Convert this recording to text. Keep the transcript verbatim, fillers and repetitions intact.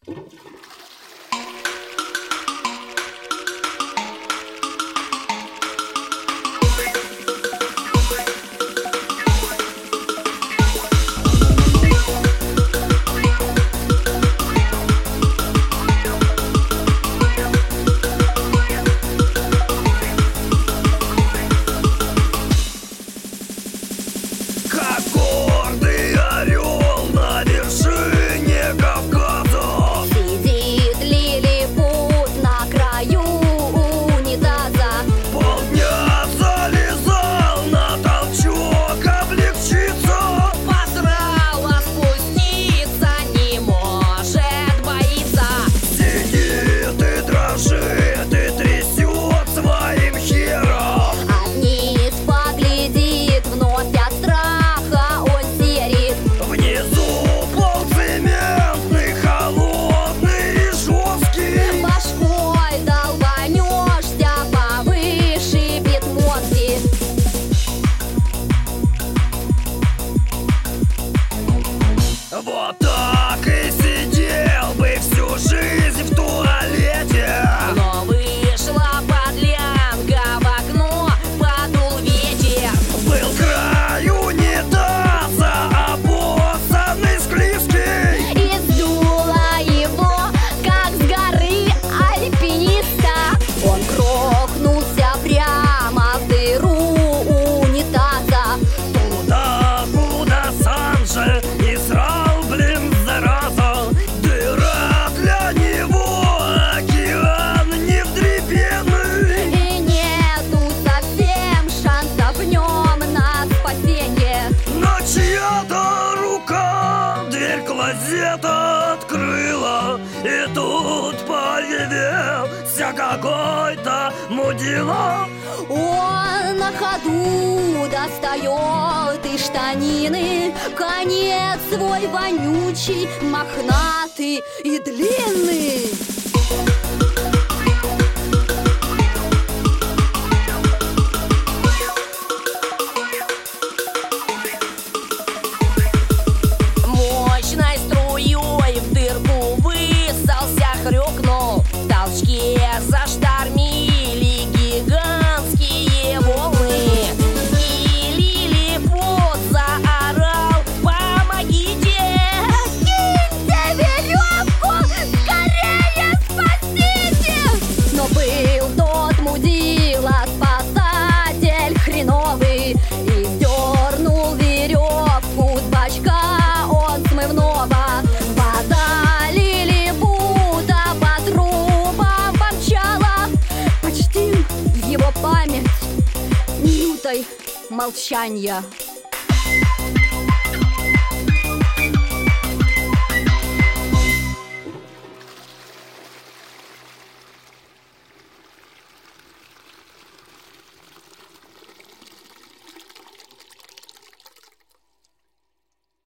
Вот так и сидел бы всю жизнь в туалете. Но вышла подлянка в окно, подул ветер. Был край унитаза, обоссанный склизкий, и сдуло его, как с горы альпиниста. Он грохнулся прямо в дыру унитаза, туда, куда сам же и срал, блин, зараза. Дыра для него океан невдребенный, и нету совсем шансов в нем на спасение. но чья-то рука дверь клозета открыла, и тут появился какой-то мудила. Он на ходу достает из штанины конец свой вонючий, мохнатый и длинный. Мощной струей в дырку высался, хрюкнул. В толчке заштормили гигантские волны, и лилипут заорал: помогите! Киньте веревку, скорее спасите! Но был тот мудила спасатель хреновый, и дернул веревку с бачка он смывного. Вода лилипута по трубам помчала, почтим его память минутой молчания.